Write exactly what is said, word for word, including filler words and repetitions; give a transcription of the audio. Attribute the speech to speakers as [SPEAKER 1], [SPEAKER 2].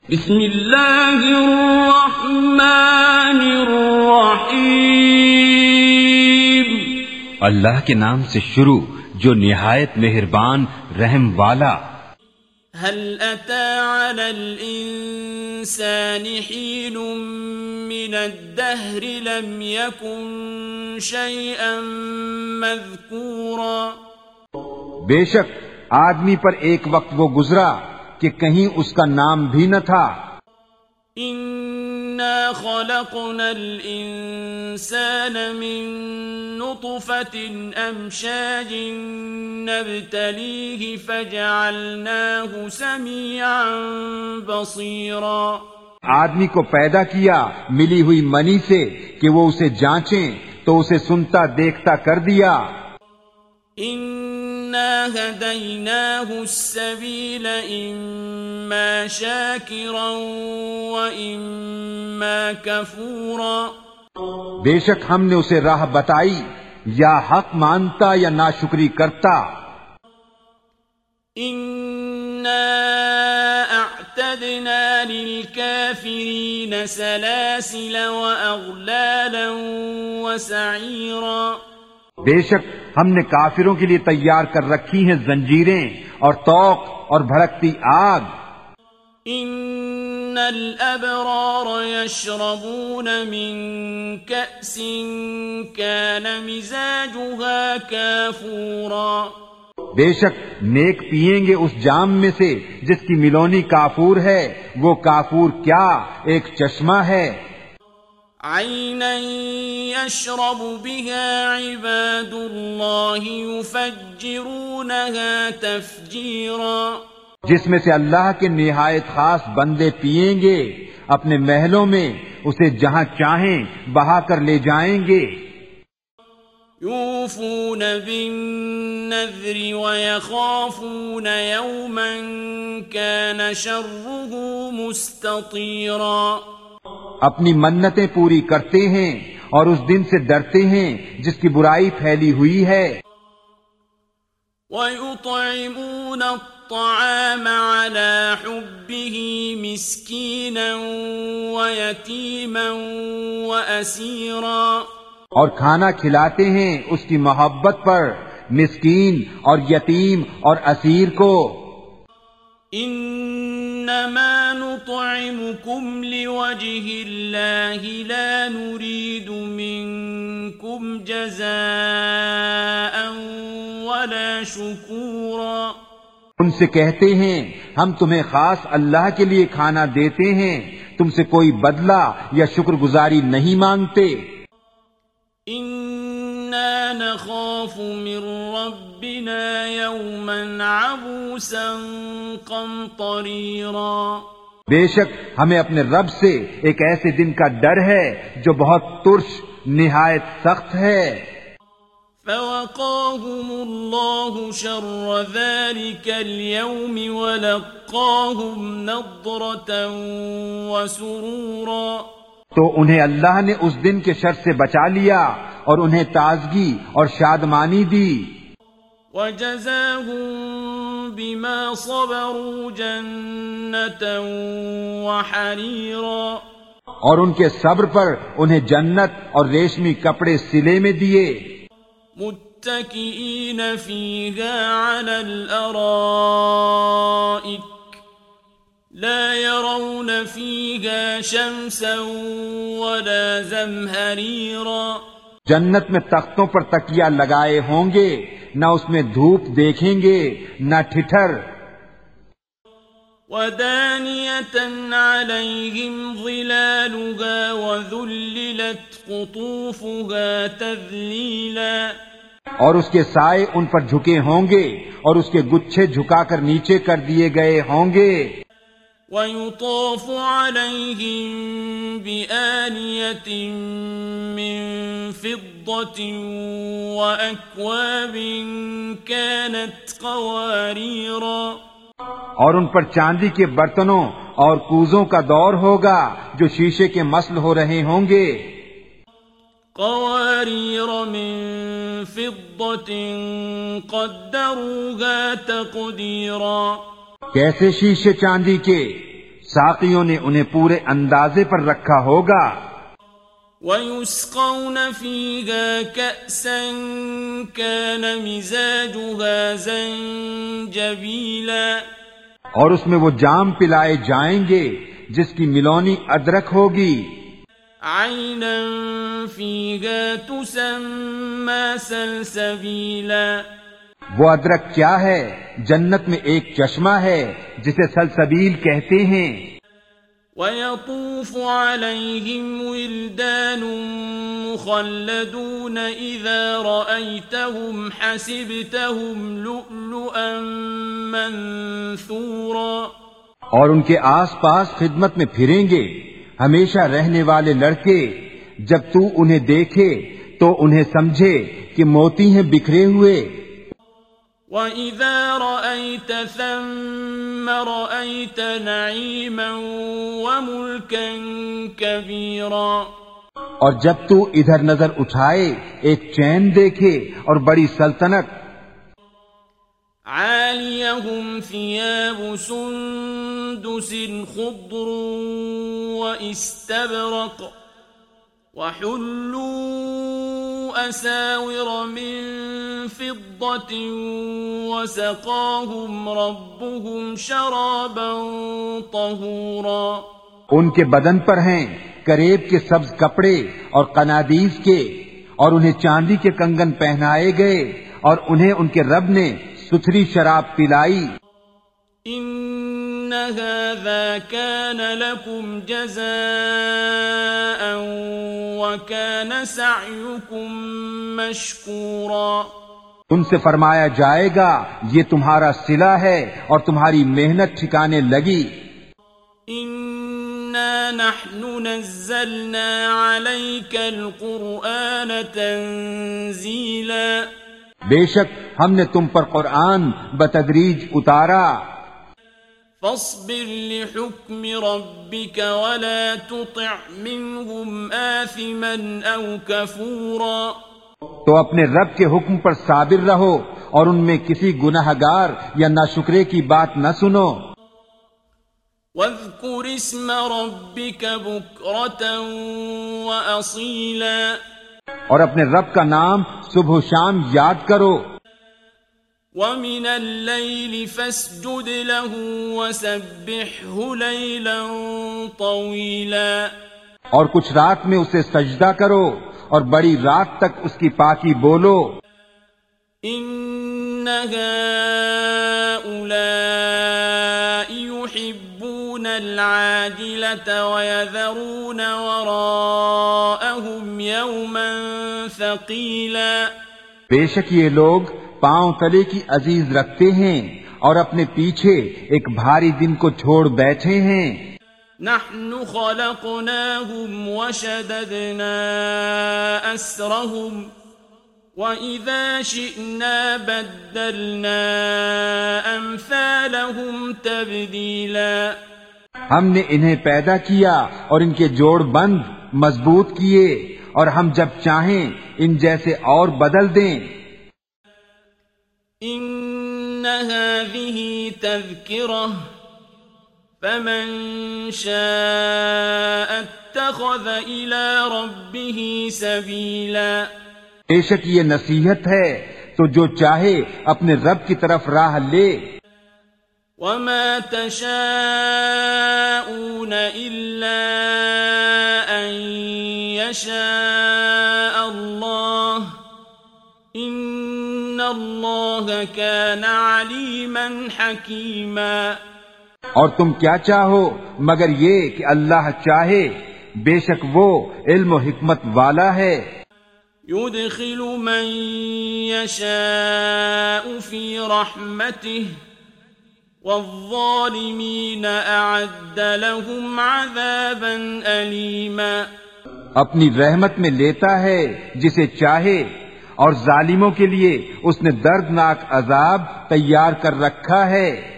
[SPEAKER 1] بسم اللہ الرحمن الرحیم،
[SPEAKER 2] اللہ کے نام سے شروع جو نہایت مہربان رحم والا۔
[SPEAKER 1] هل أتى على الإنسان حين من الدهر لم يكن شيئا مذكورا۔
[SPEAKER 3] بے شک آدمی پر ایک وقت وہ گزرا کہ کہیں اس کا نام بھی نہ تھا۔
[SPEAKER 1] إنا خلقنا الإنسان من نطفة أمشاج نبتليه فجعلناه سميعا بصيرا۔
[SPEAKER 3] آدمی کو پیدا کیا ملی ہوئی منی سے کہ وہ اسے جانچیں تو اسے سنتا دیکھتا کر دیا۔
[SPEAKER 1] إنا هديناه السبيل إما شاكرا وإما كفورا۔
[SPEAKER 3] بے شک ہم نے اسے راہ بتائی، یا حق مانتا یا ناشکری کرتا۔
[SPEAKER 1] إنا أعتدنا للكافرين سلاسل وأغلالا وسعيرا۔
[SPEAKER 3] بے شک ہم نے کافروں کے لیے تیار کر رکھی ہیں زنجیریں اور طوق اور بھڑکتی آگ۔
[SPEAKER 1] ان الابرار يشربون من كأس كان مزاجها كافورا۔
[SPEAKER 3] بے شک نیک پیئیں گے اس جام میں سے جس کی ملونی کافور ہے، وہ کافور کیا ایک چشمہ ہے۔
[SPEAKER 1] عینا یشرب بها عباد اللہ یفجرونها تفجیرا۔
[SPEAKER 3] جس میں سے اللہ کے نہایت خاص بندے پیئیں گے، اپنے محلوں میں اسے جہاں چاہیں بہا کر لے جائیں گے۔
[SPEAKER 1] یوفون بالنذر ویخافون یوما کان شرہ مستطیرا۔
[SPEAKER 3] اپنی منتیں پوری کرتے ہیں اور اس دن سے ڈرتے ہیں جس کی برائی پھیلی ہوئی ہے۔
[SPEAKER 1] وَيُطْعِمُونَ الطَّعَامَ عَلَى حُبِّهِ مِسْكِينًا وَيَتِيمًا وَأَسِيرًا۔ اور
[SPEAKER 3] کھانا کھلاتے ہیں اس کی محبت پر مسکین اور یتیم اور اسیر کو۔
[SPEAKER 1] انما نطعمكم لوجه الله لا نريد منكم جزاء ولا شكورا۔
[SPEAKER 3] ان سے کہتے ہیں ہم تمہیں خاص اللہ کے لیے کھانا دیتے ہیں، تم سے کوئی بدلہ یا شکر گزاری نہیں مانگتے۔
[SPEAKER 1] انا نخاف من ربنا يوما عبوسا قمطريرا۔
[SPEAKER 3] بے شک ہمیں اپنے رب سے ایک ایسے دن کا ڈر ہے جو بہت ترش نہایت سخت ہے۔
[SPEAKER 1] فوقاهم الله شر ذلك اليوم ولقاهم نضرة وسرورا۔
[SPEAKER 3] تو انہیں اللہ نے اس دن کے شر سے بچا لیا اور انہیں تازگی اور شادمانی دی۔
[SPEAKER 1] وَجَزَاهُم بِمَا صَبَرُوا جَنَّةً وَحَرِيرًا۔
[SPEAKER 3] اور ان کے صبر پر انہیں جنت اور ریشمی کپڑے سلے میں دیے۔
[SPEAKER 1] مُتَّكِئِينَ فِيهَا عَلَى الْأَرَائِكِ لا يرون فيها شمسا ولا زمهريرا۔
[SPEAKER 3] جنت میں تختوں پر تکیہ لگائے ہوں گے، نہ اس میں دھوپ دیکھیں گے نہ ٹھٹھر۔
[SPEAKER 1] ودانية عليهم ظلالها وذللت قطوفها تذليلا۔
[SPEAKER 3] اور اس کے سائے ان پر جھکے ہوں گے اور اس کے گچھے جھکا کر نیچے کر دیے گئے ہوں گے۔
[SPEAKER 1] وَيُطَافُ عَلَيْهِمْ بِآنِيَةٍ مِّن فِضَّةٍ وَأَكْوَابٍ كَانَتْ قَوَارِيرًا۔
[SPEAKER 3] اور ان پر چاندی کے برتنوں اور کوزوں کا دور ہوگا جو شیشے کے مسل ہو رہے ہوں گے۔
[SPEAKER 1] قوارير من فضة قدروها تقديرا۔
[SPEAKER 3] کیسے شیشے چاندی کے ساقیوں نے انہیں پورے اندازے پر رکھا ہوگا.
[SPEAKER 1] وَيُسْقَوْنَ فِيهَا كَأْسًا كَانَ مِزَاجُهَا زَنْجَبِيلًا.
[SPEAKER 3] اور اس میں وہ جام پلائے جائیں گے جس کی ملونی ادرک ہوگی.
[SPEAKER 1] عَيْنًا فِيهَا تُسَمَّى سَلْسَبِيلًا.
[SPEAKER 3] وہ ادرک کیا ہے؟ جنت میں ایک چشمہ ہے جسے سلسبیل کہتے ہیں.
[SPEAKER 1] وَيَطُوفُ عَلَيْهِمْ وِلْدَانٌ مُخَلَّدُونَ إِذَا رَأَيْتَهُمْ حَسِبْتَهُمْ لُؤْلُؤًا مَنثُورًا.
[SPEAKER 3] اور ان کے آس پاس خدمت میں پھریں گے ہمیشہ رہنے والے لڑکے. جب تو انہیں دیکھے تو انہیں سمجھے کہ موتی ہیں بکھرے ہوئے.
[SPEAKER 1] وَإِذَا رَأَيْتَ ثَمَّ رَأَيْتَ نَعِيمًا وَمُلْكًا كَبِيرًا.
[SPEAKER 3] اور جب تو ادھر نظر اٹھائے ایک چین دیکھے اور بڑی سلطنت.
[SPEAKER 1] عَالِيَهُمْ ثِيَابُ سُندُسٍ خُضْرٌ وَإِسْتَبْرَقٌ وَحُلُّوا أَسَاوِرَ مِن فِضَّةٍ وَسَقَاهُمْ رَبُّهُمْ شَرَابًا طَهُورًا.
[SPEAKER 3] ان کے بدن پر ہیں کریب کے سبز کپڑے اور قنادیس کے، اور انہیں چاندی کے کنگن پہنائے گئے اور انہیں ان کے رب نے ستھری شراب پلائی.
[SPEAKER 1] إِنَّ هَذَا كَانَ لَكُمْ جَزَاءً وَكَانَ سَعْيُكُمْ مَشْكُورًا.
[SPEAKER 3] ان سے فرمایا جائے گا یہ تمہارا صلہ ہے اور تمہاری محنت ٹھکانے لگی.
[SPEAKER 1] إِنَّا نَحْنُ نَزَّلْنَا عَلَيْكَ الْقُرْآنَ تَنزِيلًا.
[SPEAKER 3] بے شک ہم نے تم پر قرآن بتدریج اتارا.
[SPEAKER 1] فاصبر لحكم ربك ولا تطع منهم آثما أو كفورا.
[SPEAKER 3] تو اپنے رب کے حکم پر صابر رہو اور ان میں کسی گناہ گار یا ناشکرے کی بات نہ سنو.
[SPEAKER 1] واذكر اسم ربك بكرة وأصيلا.
[SPEAKER 3] اور اپنے رب کا نام صبح و شام یاد کرو.
[SPEAKER 1] وَمِنَ اللَّيْلِ فَاسْجُدْ لَهُ وَسَبِّحْهُ لَيْلًا طَوِيلًا.
[SPEAKER 3] اور کچھ رات میں اسے سجدہ کرو اور بڑی رات تک اس کی پاکی بولو.
[SPEAKER 1] إِنَّ هَؤُلَاءِ يُحِبُّونَ الْعَاجِلَةَ وَيَذَرُونَ وَرَاءَهُمْ يَوْمًا ثَقِيلًا.
[SPEAKER 3] بے شک یہ لوگ پاؤں تلے کی عزیز رکھتے ہیں اور اپنے پیچھے ایک بھاری دن کو چھوڑ بیٹھے ہیں.
[SPEAKER 1] نحن خلقناهم وشددنا أسرهم وإذا شئنا بدلنا أمثالهم تبديلا.
[SPEAKER 3] ہم نے انہیں پیدا کیا اور ان کے جوڑ بند مضبوط کیے اور ہم جب چاہیں ان جیسے اور بدل دیں.
[SPEAKER 1] إن هذه تذكرة فمن شاء اتخذ إلى ربه سبيلا.
[SPEAKER 3] بے شک یہ نصیحت ہے تو جو چاہے اپنے رب کی طرف راہ لے.
[SPEAKER 1] وما تشاءون إلا أن يشاء الله إن الله كان عليما حكيما.
[SPEAKER 3] اور تم کیا چاہو مگر یہ کہ اللہ چاہے، بے شک وہ علم و حکمت والا ہے.
[SPEAKER 1] يدخل من يشاء في رحمته والظالمين أعد لهم عذابا أليما.
[SPEAKER 3] اپنی رحمت میں لیتا ہے جسے چاہے اور ظالموں کے لیے اس نے دردناک عذاب تیار کر رکھا ہے.